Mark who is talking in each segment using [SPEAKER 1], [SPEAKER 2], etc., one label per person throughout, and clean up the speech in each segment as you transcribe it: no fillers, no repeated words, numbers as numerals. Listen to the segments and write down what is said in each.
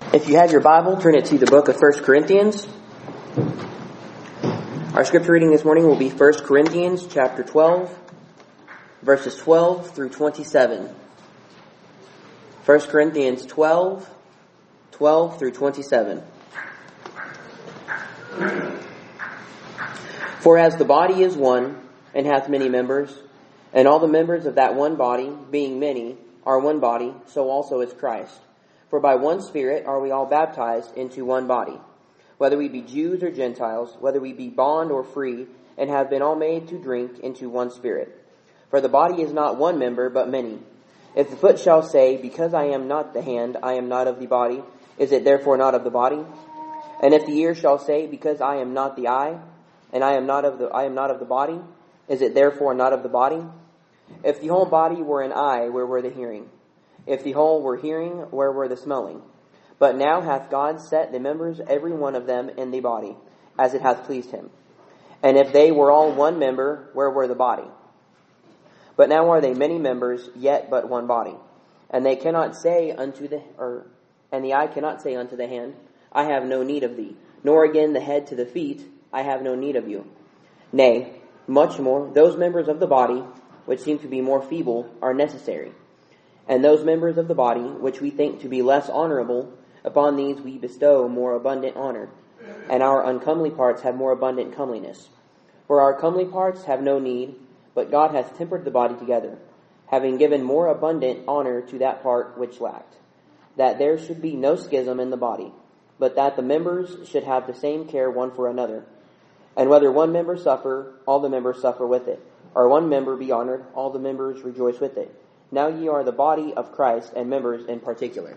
[SPEAKER 1] If you have your Bible, turn it to the book of 1 Corinthians. Our scripture reading this morning will be 1 Corinthians chapter 12, verses 12 through 27. 1 Corinthians 12 through 27. For as the body is one, and hath many members, and all the members of that one body, being many, are one body, so also is Christ. For by one Spirit are we all baptized into one body, whether we be Jews or Gentiles, whether we be bond or free, and have been all made to drink into one Spirit. For the body is not one member, but many. If the foot shall say, Because I am not the hand, I am not of the body, is it therefore not of the body? And if the ear shall say, Because I am not the eye, and I am not of the body, is it therefore not of the body? If the whole body were an eye, where were the hearing? If the whole were hearing, where were the smelling? But now hath God set the members, every one of them, in the body, as it hath pleased him. And if they were all one member, where were the body? But now are they many members, yet but one body. And they cannot say unto and the eye cannot say unto the hand, I have no need of thee, nor again the head to the feet, I have no need of you. Nay, much more, those members of the body, which seem to be more feeble, are necessary. And those members of the body, which we think to be less honorable, upon these we bestow more abundant honor, and our uncomely parts have more abundant comeliness. For our comely parts have no need, but God hath tempered the body together, having given more abundant honor to that part which lacked, that there should be no schism in the body, but that the members should have the same care one for another. And whether one member suffer, all the members suffer with it, or one member be honored, all the members rejoice with it. Now ye are the body of Christ, and members in particular.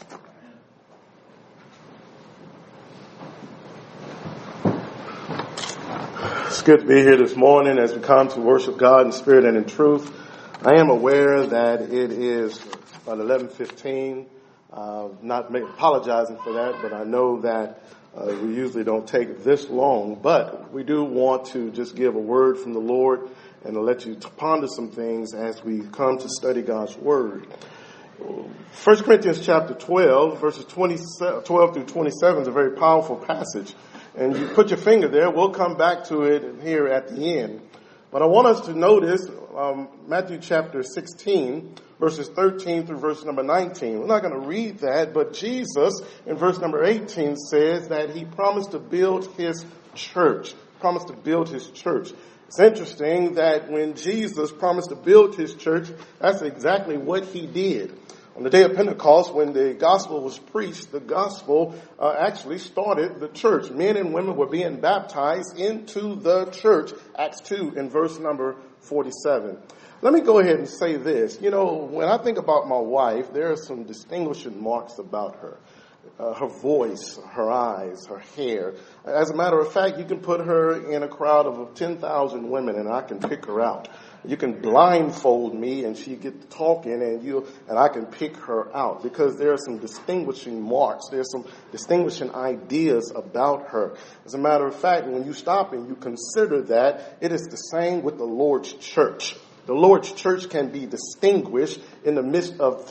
[SPEAKER 2] It's good to be here this morning as we come to worship God in spirit and in truth. I am aware that it is about 11:15. Not apologizing for that, but I know that we usually don't take this long. But we do want to just give a word from the Lord and to let you ponder some things as we come to study God's Word. 1 Corinthians chapter 12, verses 12 through 27 is a very powerful passage. And you put your finger there. We'll come back to it here at the end. But I want us to notice Matthew chapter 16, verses 13 through verse number 19. We're not going to read that, but Jesus in verse number 18 says that he promised to build his church. It's interesting that when Jesus promised to build his church, that's exactly what he did. On the day of Pentecost, when the gospel was preached, the gospel actually started the church. Men and women were being baptized into the church, Acts 2 in verse number 47. Let me go ahead and say this. You know, when I think about my wife, there are some distinguishing marks about her. Her voice, her eyes, her hair. As a matter of fact, you can put her in a crowd of 10,000 women and I can pick her out. You can blindfold me and she get talking and I can pick her out because there are some distinguishing marks. There's some distinguishing ideas about her. As a matter of fact, when you stop and you consider that, it is the same with the Lord's church. The Lord's church can be distinguished in the midst of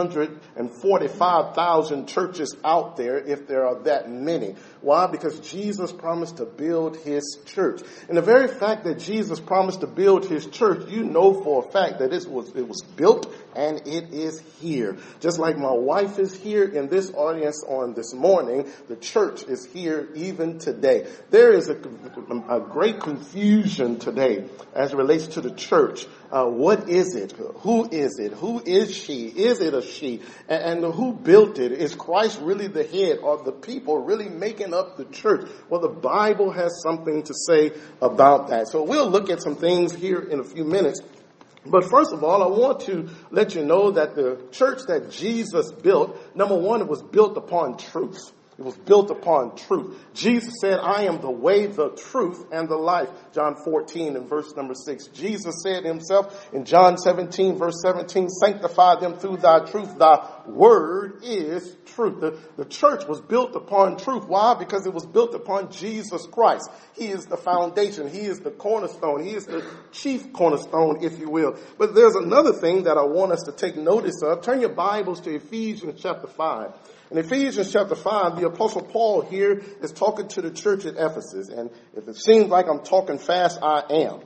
[SPEAKER 2] 345,000 churches out there if there are that many. Why? Because Jesus promised to build his church. And the very fact that Jesus promised to build his church, you know for a fact that it was built and it is here. Just like my wife is here in this audience on this morning, the church is here even today. There is a great confusion today as it relates to the church. What is it? Who is it? Who is she? Is it a she? And who built it? Is Christ really the head? Are the people really making up the church? Well, the Bible has something to say about that. So we'll look at some things here in a few minutes. But first of all, I want to let you know that the church that Jesus built, number one, it was built upon truth. It was built upon truth. Jesus said, I am the way, the truth, and the life. John 14 and verse number 6. Jesus said himself in John 17 verse 17, sanctify them through thy truth. Thy word is truth. The church was built upon truth. Why? Because it was built upon Jesus Christ. He is the foundation. He is the cornerstone. He is the chief cornerstone, if you will. But there's another thing that I want us to take notice of. Turn your Bibles to Ephesians chapter 5. In Ephesians chapter 5, the Apostle Paul here is talking to the church at Ephesus. And if it seems like I'm talking fast, I am.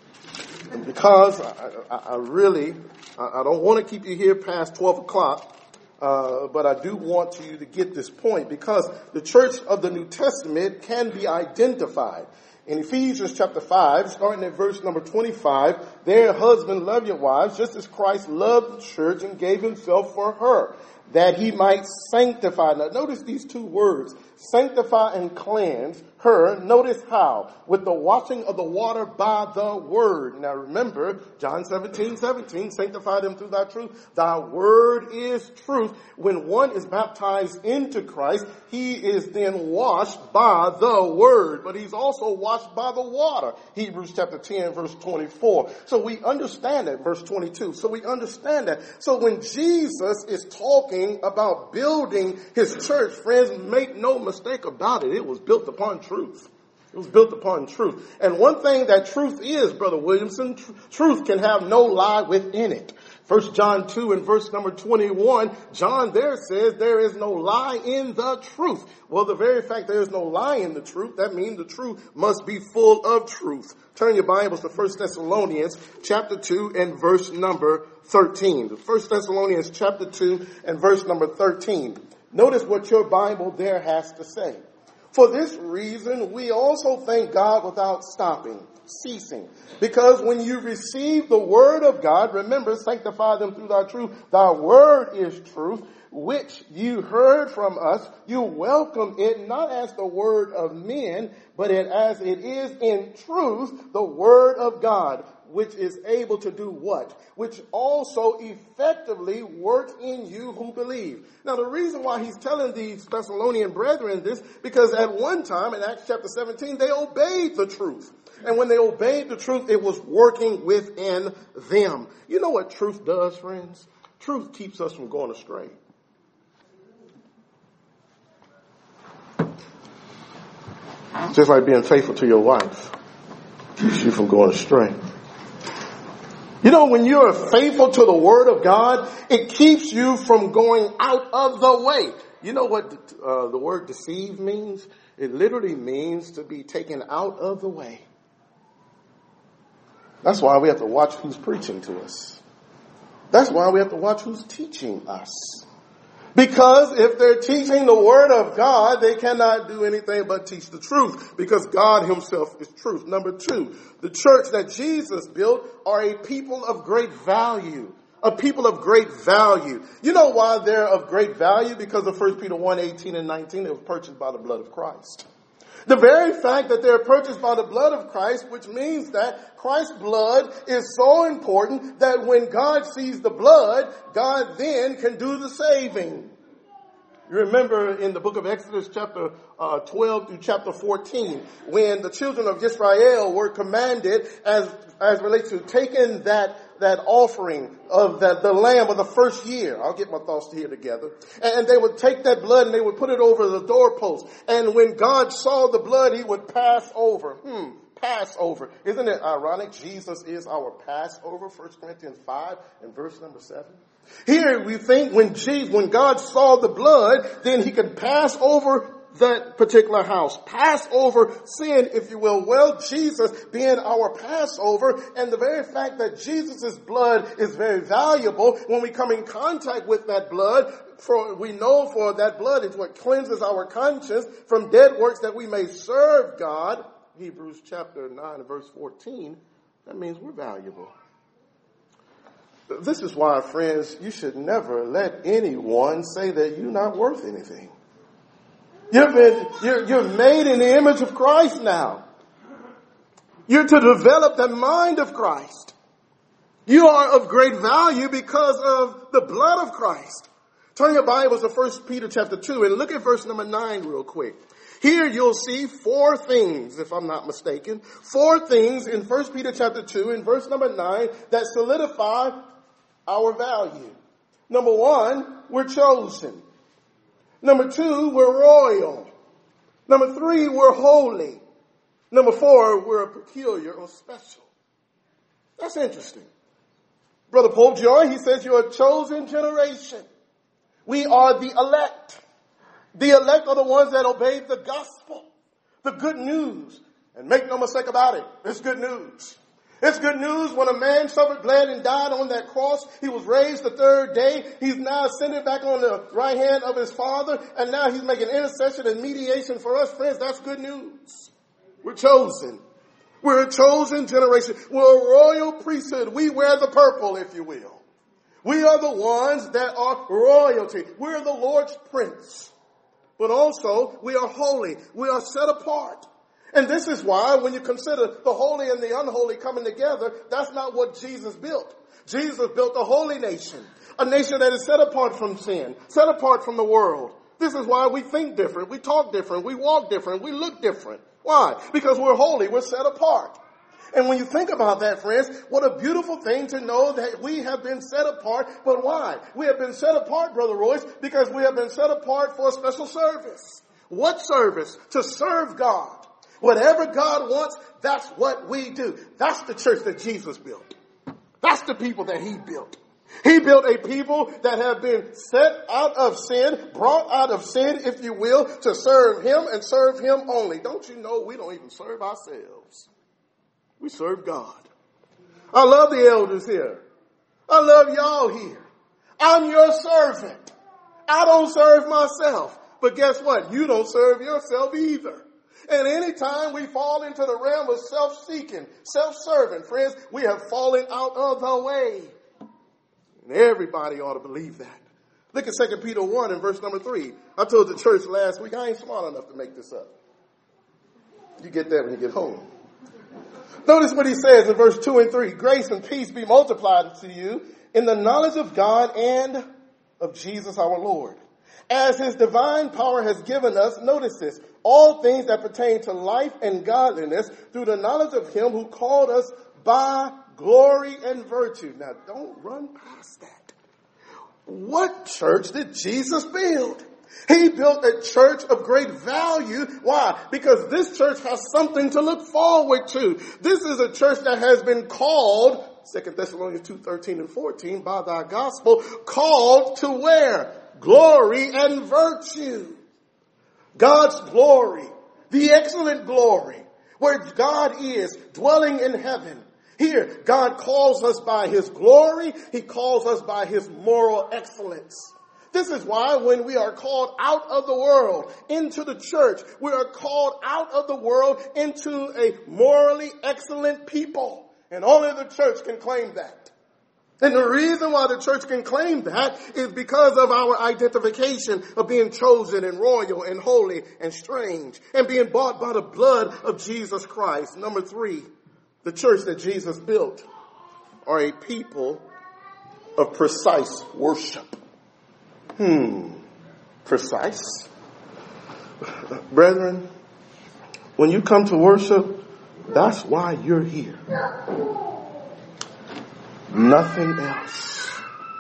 [SPEAKER 2] And because I don't want to keep you here past 12 o'clock, but I do want you to get this point, because the church of the New Testament can be identified. In Ephesians chapter 5, starting at verse number 25, there, husbands, love your wives, just as Christ loved the church and gave himself for her, that he might sanctify. Now notice these two words, sanctify and cleanse her. Notice how? With the washing of the water by the word. Now remember, John 17:17, sanctify them through thy truth. Thy word is truth. When one is baptized into Christ, he is then washed by the word, but he's also washed by the water. Hebrews chapter 10 verse 24. So we understand that, verse 22. So we understand that. So when Jesus is talking about building his church, friends, make no mistake about it, it was built upon truth. It was built upon truth. And one thing that truth is, Brother Williamson, truth can have no lie within it. 1 John 2 and verse number 21, John there says there is no lie in the truth. Well, the very fact there is no lie in the truth, that means the truth must be full of truth. Turn your Bibles to 1 Thessalonians chapter 2 and verse number 13. 1 Thessalonians chapter 2 and verse number 13. Notice what your Bible there has to say. For this reason, we also thank God without ceasing. Because when you receive the word of God, remember, sanctify them through thy truth. Thy word is truth, which you heard from us. You welcome it not as the word of men, but as it is in truth, the word of God, which is able to do what? Which also effectively works in you who believe. Now the reason why he's telling these Thessalonian brethren this, because at one time in Acts chapter 17, they obeyed the truth. And when they obeyed the truth, it was working within them. You know what truth does, friends? Truth keeps us from going astray. Just like being faithful to your wife keeps you from going astray. You know, when you're faithful to the word of God, it keeps you from going out of the way. You know what the word deceive means? It literally means to be taken out of the way. That's why we have to watch who's preaching to us. That's why we have to watch who's teaching us. Because if they're teaching the word of God, they cannot do anything but teach the truth, because God himself is truth. Number two, the church that Jesus built are a people of great value. A people of great value. You know why they're of great value? Because of 1 Peter 1:18 and 19, they were purchased by the blood of Christ. The very fact that they're purchased by the blood of Christ, which means that Christ's blood is so important that when God sees the blood, God then can do the saving. You remember in the book of Exodus chapter 12 through chapter 14, when the children of Israel were commanded as relates to taking that offering of the lamb of the first year. I'll get my thoughts here together. And they would take that blood and they would put it over the doorpost. And when God saw the blood, he would pass over. Passover. Isn't it ironic? Jesus is our Passover. 1 Corinthians 5 and verse number 7. Here we think when God saw the blood, then he could pass over that particular house. Pass over sin, if you will. Well, Jesus being our Passover, and the very fact that Jesus' blood is very valuable, when we come in contact with that blood, we know for that blood is what cleanses our conscience from dead works that we may serve God. Hebrews chapter 9 verse 14. That means we're valuable. This is why, friends, you should never let anyone say that you're not worth anything. You're made in the image of Christ now. You're to develop the mind of Christ. You are of great value because of the blood of Christ. Turn your Bibles to 1 Peter chapter 2 and look at verse number 9 real quick. Here you'll see 4 things, if I'm not mistaken, 4 things in 1 Peter chapter 2 in verse number 9 that solidify our value. Number 1, we're chosen. Number 2, we're royal. Number 3, we're holy. Number 4, we're peculiar or special. That's interesting. Brother Paul Joy, he says you're a chosen generation. We are the elect. The elect are the ones that obeyed the gospel, the good news. And make no mistake about it, it's good news. It's good news when a man suffered, bled, and died on that cross. He was raised the 3rd day. He's now ascended back on the right hand of his Father. And now he's making intercession and mediation for us. Friends, that's good news. We're chosen. We're a chosen generation. We're a royal priesthood. We wear the purple, if you will. We are the ones that are royalty. We're the Lord's prince. But also, we are holy. We are set apart. And this is why when you consider the holy and the unholy coming together, that's not what Jesus built. Jesus built a holy nation, a nation that is set apart from sin, set apart from the world. This is why we think different, we talk different, we walk different, we look different. Why? Because we're holy, we're set apart. And when you think about that, friends, what a beautiful thing to know that we have been set apart. But why? We have been set apart, Brother Royce, because we have been set apart for a special service. What service? To serve God. Whatever God wants, that's what we do. That's the church that Jesus built. That's the people that he built. He built a people that have been set out of sin, brought out of sin, if you will, to serve him and serve him only. Don't you know we don't even serve ourselves? We serve God. I love the elders here. I love y'all here. I'm your servant. I don't serve myself. But guess what? You don't serve yourself either. And anytime we fall into the realm of self-seeking, self-serving, friends, we have fallen out of the way. And everybody ought to believe that. Look at 2 Peter 1 and verse number 3. I told the church last week, I ain't smart enough to make this up. You get that when you get home. Notice what he says in verse 2 and 3. Grace and peace be multiplied to you in the knowledge of God and of Jesus our Lord. As his divine power has given us, notice this, all things that pertain to life and godliness through the knowledge of him who called us by glory and virtue. Now, don't run past that. What church did Jesus build? He built a church of great value. Why? Because this church has something to look forward to. This is a church that has been called, 2 Thessalonians 2:13 and 14, by thy gospel, called to where? Glory and virtue. God's glory, the excellent glory, where God is dwelling in heaven. Here, God calls us by his glory. He calls us by his moral excellence. This is why when we are called out of the world into the church, we are called out of the world into a morally excellent people. And only the church can claim that. And the reason why the church can claim that is because of our identification of being chosen and royal and holy and strange and being bought by the blood of Jesus Christ. Number 3, the church that Jesus built are a people of precise worship. Precise? Brethren, when you come to worship, that's why you're here. Nothing else.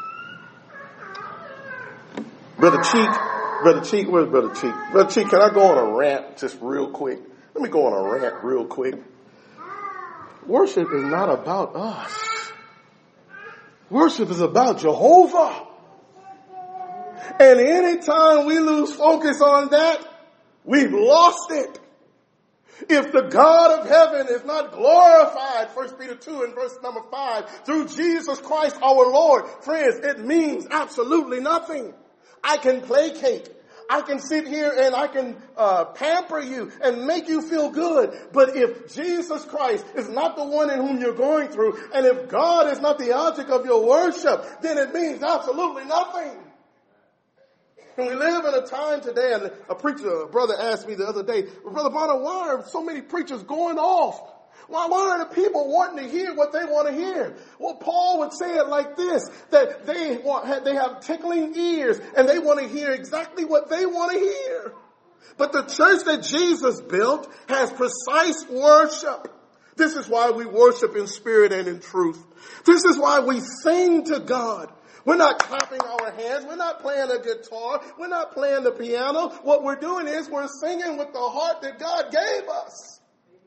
[SPEAKER 2] Brother Cheek, where's Brother Cheek? Brother Cheek, can I go on a rant just real quick? Let me go on a rant real quick. Worship is not about us. Worship is about Jehovah. And anytime we lose focus on that, we've lost it. If the God of heaven is not glorified, 1 Peter 2 and verse number 5, through Jesus Christ our Lord, friends, it means absolutely nothing. I can placate. I can sit here and I can pamper you and make you feel good. But if Jesus Christ is not the one in whom you're going through, and if God is not the object of your worship, then it means absolutely nothing. And we live in a time today, and a brother asked me the other day, Brother Bonner, why are so many preachers going off? Why are the people wanting to hear what they want to hear? Well, Paul would say it like this, that they have tickling ears and they want to hear exactly what they want to hear. But the church that Jesus built has precise worship. This is why we worship in spirit and in truth. This is why we sing to God. We're not clapping our hands. We're not playing a guitar. We're not playing the piano. What we're doing is we're singing with the heart that God gave us.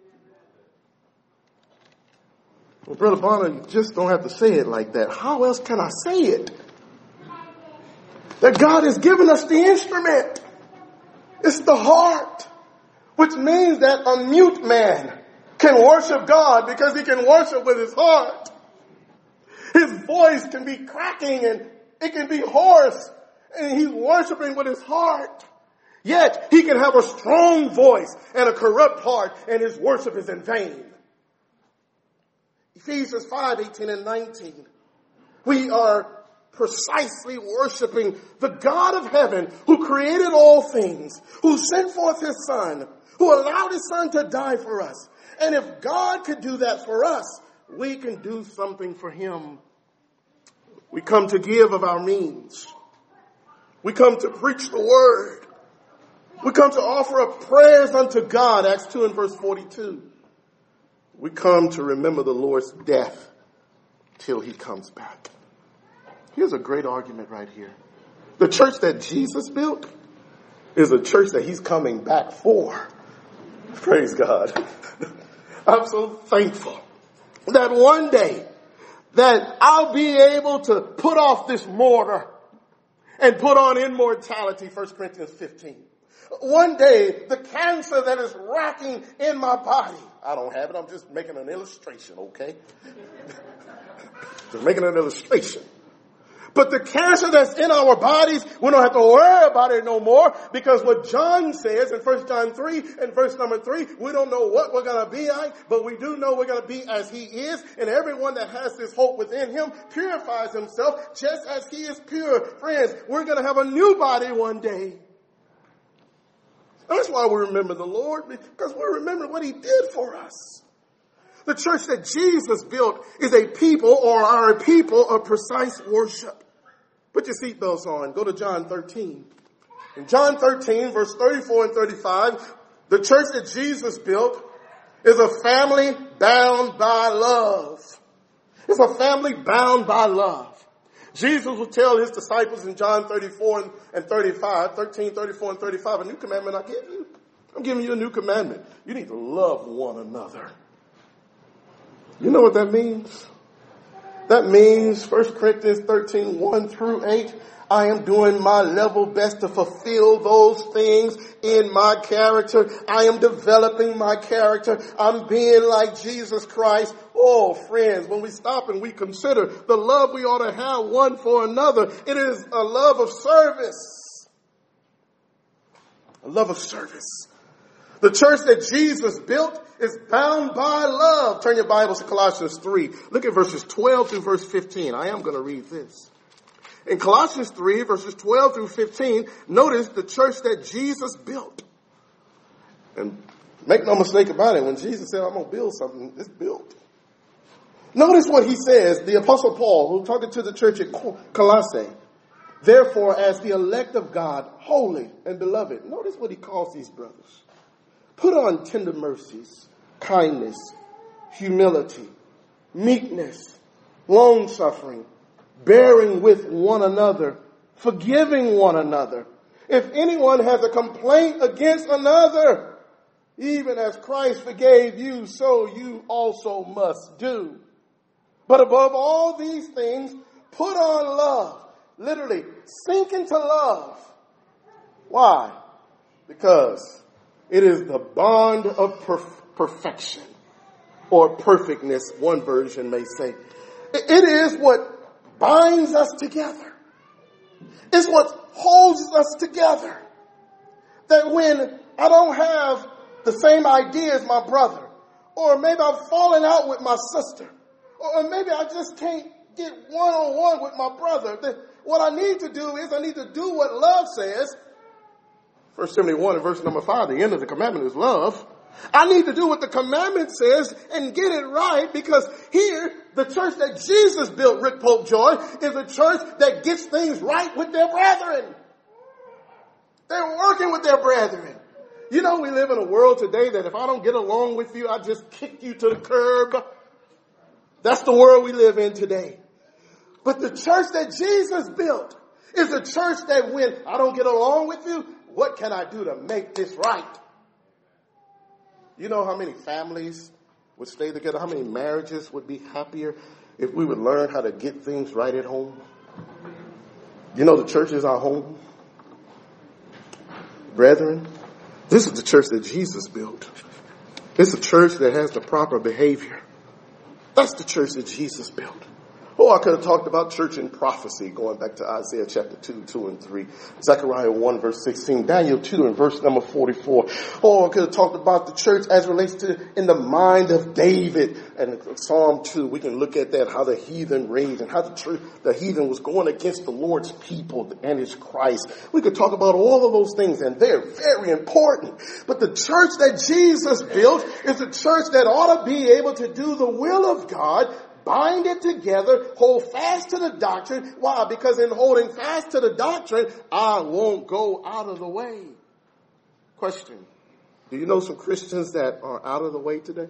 [SPEAKER 2] Well, Brother Bonner, you just don't have to say it like that. How else can I say it? That God has given us the instrument. It's the heart, which means that a mute man can worship God because he can worship with his heart. His voice can be cracking and it can be hoarse, and he's worshiping with his heart. Yet he can have a strong voice and a corrupt heart, and his worship is in vain. Ephesians 5:18 and 19. We are precisely worshiping the God of heaven who created all things, who sent forth his Son, who allowed his Son to die for us. And if God could do that for us, we can do something for him. We come to give of our means. We come to preach the word. We come to offer up prayers unto God, Acts 2 and verse 42. We come to remember the Lord's death till he comes back. Here's a great argument right here. The church that Jesus built is a church that he's coming back for. Praise God. I'm so thankful that one day that I'll be able to put off this mortar and put on immortality, 1 Corinthians 15. One day, the cancer that is racking in my body, I don't have it, I'm just making an illustration, okay? Just making an illustration. But the cancer that's in our bodies, we don't have to worry about it no more, because what John says in 1 John 3 and verse number 3, we don't know what we're going to be like, but we do know we're going to be as he is, and everyone that has this hope within him purifies himself just as he is pure. Friends, we're going to have a new body one day. That's why we remember the Lord, because we remember what he did for us. The church that Jesus built is a people, or are a people of precise worship. Put your seatbelts on. Go to John 13. In John 13, verse 34 and 35, the church that Jesus built is a family bound by love. It's a family bound by love. Jesus will tell his disciples in John 34 and 35, 13, 34 and 35, a new commandment I give you. I'm giving you a new commandment. You need to love one another. You know what that means? That means 1 Corinthians 13, 1 through 8. I am doing my level best to fulfill those things in my character. I am developing my character. I'm being like Jesus Christ. Oh, friends, when we stop and we consider the love we ought to have one for another, it is a love of service. A love of service. The church that Jesus built is bound by love. Turn your Bibles to Colossians 3. Look at verses 12 through verse 15. I am going to read this. In Colossians 3, verses 12 through 15, notice the church that Jesus built. And make no mistake about it, when Jesus said, I'm going to build something, it's built. Notice what he says, the Apostle Paul, who talking to the church at Colossae. Therefore, as the elect of God, holy and beloved. Notice what he calls these brothers. Put on tender mercies, kindness, humility, meekness, long-suffering, bearing with one another, forgiving one another. If anyone has a complaint against another, even as Christ forgave you, so you also must do. But above all these things, put on love. Literally, sink into love. Why? Because it is the bond of perfection, or perfectness, one version may say. It is what binds us together. It's what holds us together. That when I don't have the same idea as my brother, or maybe I've fallen out with my sister, or maybe I just can't get one-on-one with my brother, that what I need to do is I need to do what love says. 1 Timothy 1 and verse number 5, the end of the commandment is love. I need to do what the commandment says and get it right, because here, the church that Jesus built, Rick Pope Joy, is a church that gets things right with their brethren. They're working with their brethren. You know, we live in a world today that if I don't get along with you, I just kick you to the curb. That's the world we live in today. But the church that Jesus built is a church that when I don't get along with you, what can I do to make this right? You know how many families would stay together? How many marriages would be happier if we would learn how to get things right at home? You know, the church is our home. Brethren, this is the church that Jesus built. It's a church that has the proper behavior. That's the church that Jesus built. Oh, I could have talked about church and prophecy, going back to Isaiah chapter 2, 2 and 3, Zechariah 1, verse 16, Daniel 2 and verse number 44. Oh, I could have talked about the church as relates to in the mind of David. And Psalm 2, we can look at that, how the heathen raged and how the heathen was going against the Lord's people and his Christ. We could talk about all of those things, and they're very important. But the church that Jesus built is a church that ought to be able to do the will of God, bind it together, hold fast to the doctrine. Why? Because in holding fast to the doctrine, I won't go out of the way. Question. Do you know some Christians that are out of the way today?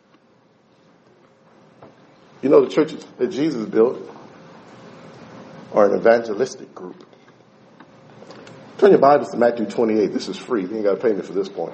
[SPEAKER 2] You know the churches that Jesus built are an evangelistic group. Turn your Bibles to Matthew 28. This is free. You ain't got to pay me for this point.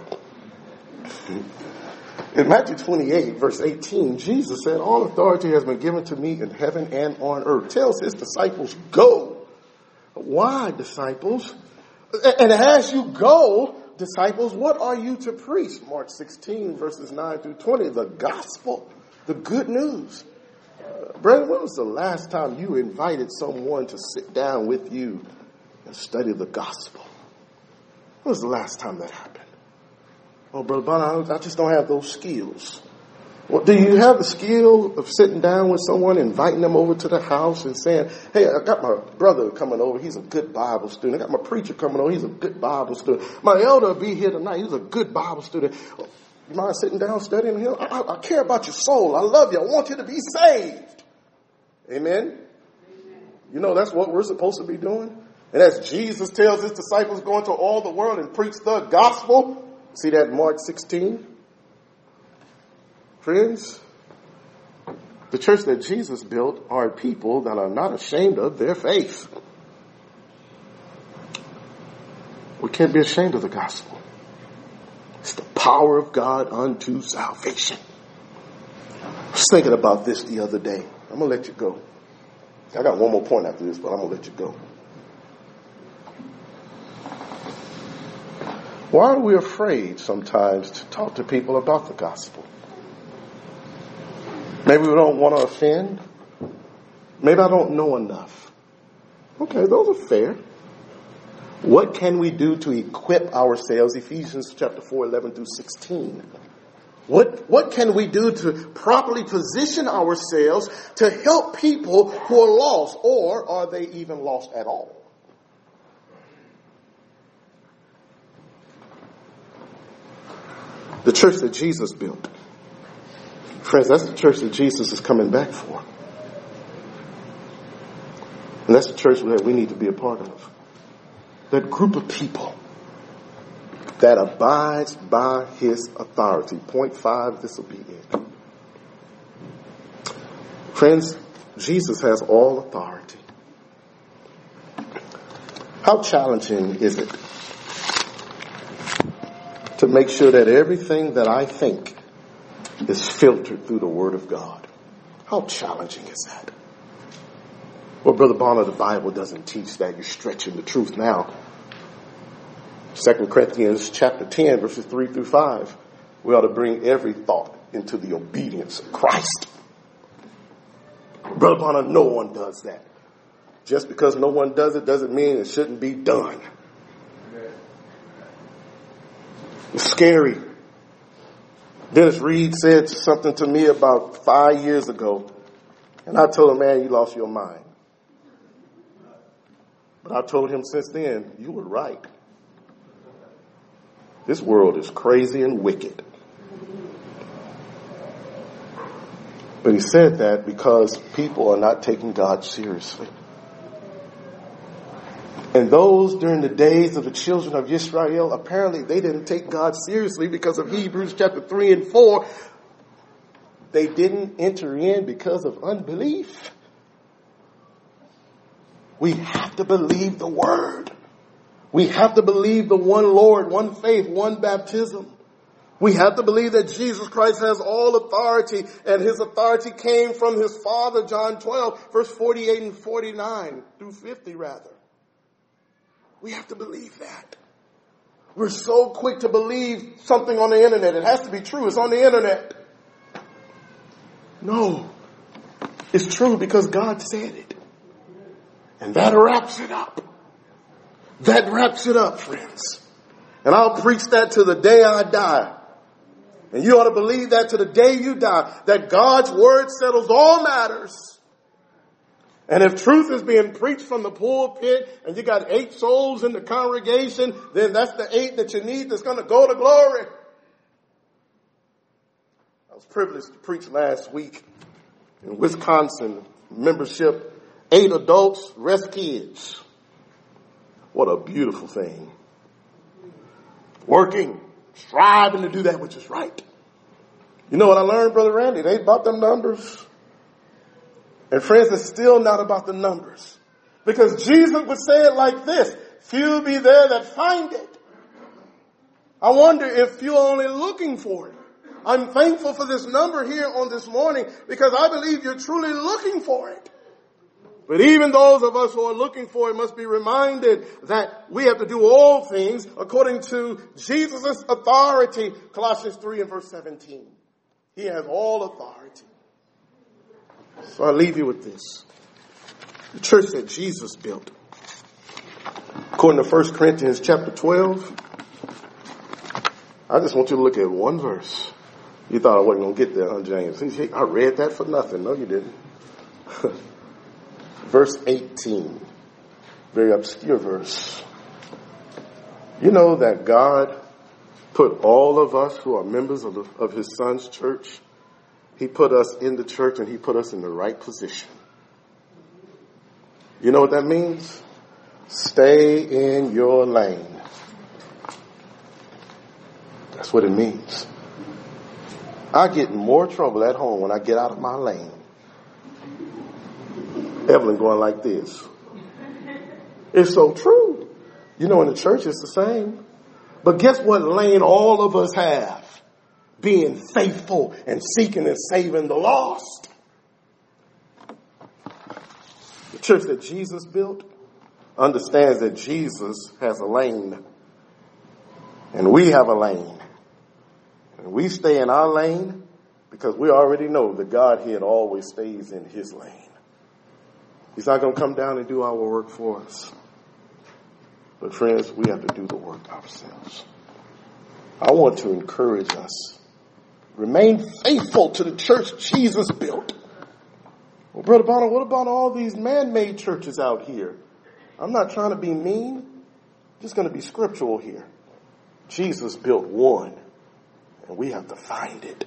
[SPEAKER 2] In Matthew 28, verse 18, Jesus said, all authority has been given to me in heaven and on earth. Tells his disciples, go. Why, disciples? And as you go, disciples, what are you to preach? Mark 16, verses 9 through 20, the gospel, the good news. Brother, when was the last time you invited someone to sit down with you and study the gospel? When was the last time that happened? Oh, Brother Bonner, I just don't have those skills. Well, do you have the skill of sitting down with someone, inviting them over to the house and saying, hey, I got my brother coming over. He's a good Bible student. I got my preacher coming over. He's a good Bible student. My elder will be here tonight. He's a good Bible student. You mind sitting down studying him? I care about your soul. I love you. I want you to be saved. Amen? You know, that's what we're supposed to be doing. And as Jesus tells his disciples, go into all the world and preach the gospel. See that in Mark 16? Friends, the church that Jesus built are people that are not ashamed of their faith. We can't be ashamed of the gospel. It's the power of God unto salvation. I was thinking about this the other day. I'm going to let you go. I got one more point after this, but I'm going to let you go. Why are we afraid sometimes to talk to people about the gospel? Maybe we don't want to offend. Maybe I don't know enough. Okay, those are fair. What can we do to equip ourselves? Ephesians chapter 4, 11 through 16. What can we do to properly position ourselves to help people who are lost, or are they even lost at all? The church that Jesus built. Friends, that's the church that Jesus is coming back for. And that's the church that we need to be a part of. That group of people that abides by his authority. Point 5, disobedient. Friends, Jesus has all authority. How challenging is it to make sure that everything that I think is filtered through the Word of God? How challenging is that? Well, Brother Bonner, the Bible doesn't teach that. You're stretching the truth now. 2 Corinthians chapter 10, verses 3 through 5. We ought to bring every thought into the obedience of Christ. Brother Bonner, no one does that. Just because no one does it doesn't mean it shouldn't be done. It's scary. Dennis Reed said something to me about 5 years ago, and I told him, man, you lost your mind. But I told him since then, you were right. This world is crazy and wicked. But he said that because people are not taking God seriously. And those during the days of the children of Israel, apparently they didn't take God seriously because of Hebrews chapter 3 and 4. They didn't enter in because of unbelief. We have to believe the word. We have to believe the one Lord, one faith, one baptism. We have to believe that Jesus Christ has all authority, and his authority came from his Father, John 12, verse 48 and 49, through 50 rather. We have to believe that. We're so quick to believe something on the internet. It has to be true. It's on the internet. No. It's true because God said it. And that wraps it up. That wraps it up, friends. And I'll preach that to the day I die. And you ought to believe that to the day you die, that God's word settles all matters. And if truth is being preached from the pulpit and you got 8 souls in the congregation, then that's the 8 that you need that's going to go to glory. I was privileged to preach last week in Wisconsin. Membership, 8 adults, rest kids. What a beautiful thing. Working, striving to do that which is right. You know what I learned, Brother Randy? It ain't about them numbers. And friends, it's still not about the numbers. Because Jesus would say it like this: few be there that find it. I wonder if you're only looking for it. I'm thankful for this number here on this morning because I believe you're truly looking for it. But even those of us who are looking for it must be reminded that we have to do all things according to Jesus' authority. Colossians 3 and verse 17. He has all authority. So I leave you with this. The church that Jesus built, according to 1 Corinthians chapter 12, I just want you to look at one verse. You thought I wasn't going to get there, huh, James? I read that for nothing. No, you didn't. Verse 18, very obscure verse. You know that God put all of us who are members of his son's church, he put us in the church and he put us in the right position. You know what that means? Stay in your lane. That's what it means. I get in more trouble at home when I get out of my lane. Evelyn going like this. It's so true. You know, in the church it's the same. But guess what lane all of us have? Being faithful and seeking and saving the lost. The church that Jesus built understands that Jesus has a lane. And we have a lane. And we stay in our lane because we already know that God here always stays in his lane. He's not going to come down and do our work for us. But friends, we have to do the work ourselves. I want to encourage us. Remain faithful to the church Jesus built. Well, Brother Bonner, what about all these man-made churches out here? I'm not trying to be mean. I'm just going to be scriptural here. Jesus built one, and we have to find it.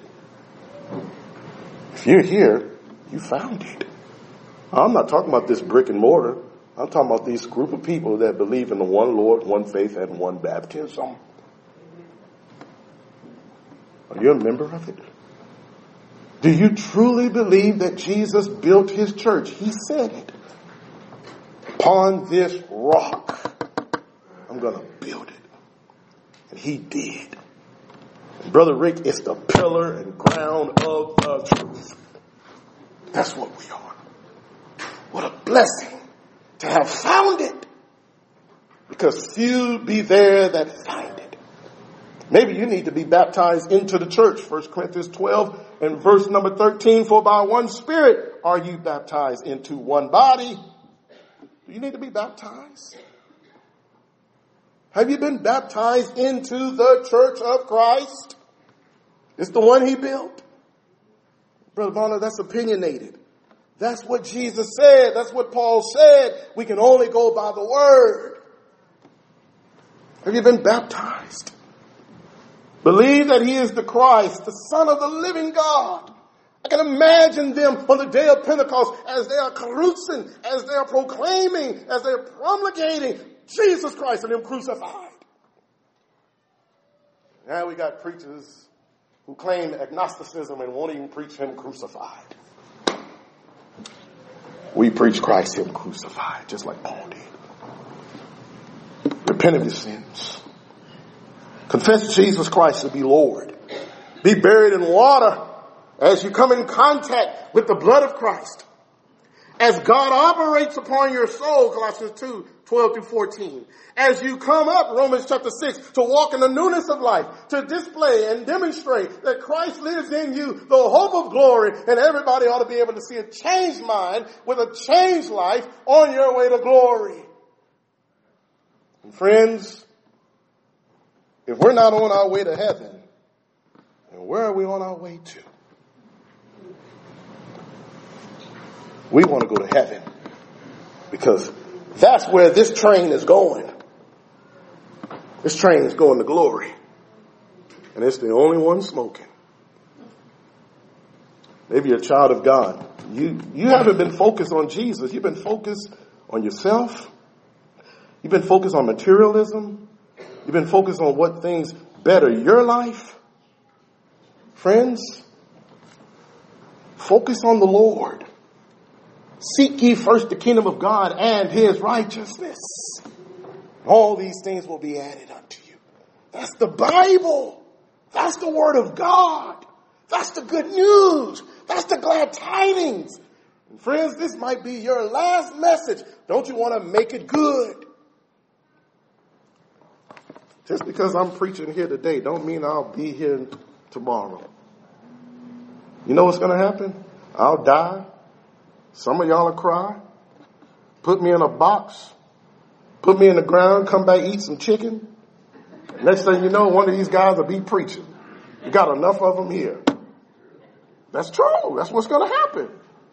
[SPEAKER 2] If you're here, you found it. I'm not talking about this brick and mortar. I'm talking about this group of people that believe in the one Lord, one faith, and one baptism. Are you a member of it? Do you truly believe that Jesus built his church? He said it. Upon this rock, I'm going to build it. And he did. And Brother Rick, it's the pillar and ground of the truth. That's what we are. What a blessing to have found it. Because few be there that find it. Maybe you need to be baptized into the church. 1 Corinthians 12 and verse number 13. For by one Spirit are you baptized into one body. Do you need to be baptized? Have you been baptized into the church of Christ? It's the one he built. Brother Bonner, that's opinionated. That's what Jesus said. That's what Paul said. We can only go by the word. Have you been baptized? Believe that he is the Christ, the Son of the living God, I can imagine them on the day of Pentecost as they are cruising, as they are proclaiming, as they are promulgating Jesus Christ and Him crucified. Now we got preachers who claim agnosticism and won't even preach Him crucified. We preach Christ, Him crucified, just like Paul did. Repent of your sins. Confess Jesus Christ to be Lord. Be buried in water as you come in contact with the blood of Christ. As God operates upon your soul, Colossians 2:12-14. As you come up, Romans chapter 6, to walk in the newness of life, to display and demonstrate that Christ lives in you, the hope of glory, and everybody ought to be able to see a changed mind with a changed life on your way to glory. And friends, if we're not on our way to heaven, then where are we on our way to? We want to go to heaven because that's where this train is going. This train is going to glory. And it's the only one smoking. Maybe you're a child of God. You haven't been focused on Jesus. You've been focused on yourself. You've been focused on materialism. You've been focused on what things better your life. Friends, focus on the Lord. Seek ye first the kingdom of God and His righteousness. All these things will be added unto you. That's the Bible. That's the Word of God. That's the good news. That's the glad tidings. And friends, this might be your last message. Don't you want to make it good? Just because I'm preaching here today don't mean I'll be here tomorrow. You know what's going to happen? I'll die. Some of y'all will cry. Put me in a box. Put me in the ground. Come back, eat some chicken. Next thing you know, one of these guys will be preaching. You got enough of them here. That's true. That's what's going to happen.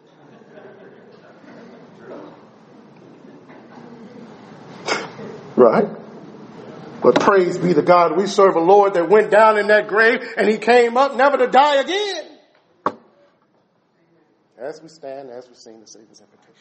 [SPEAKER 2] Right? But praise be to God, we serve a Lord that went down in that grave and He came up never to die again. As we stand, as we sing the Savior's invitation.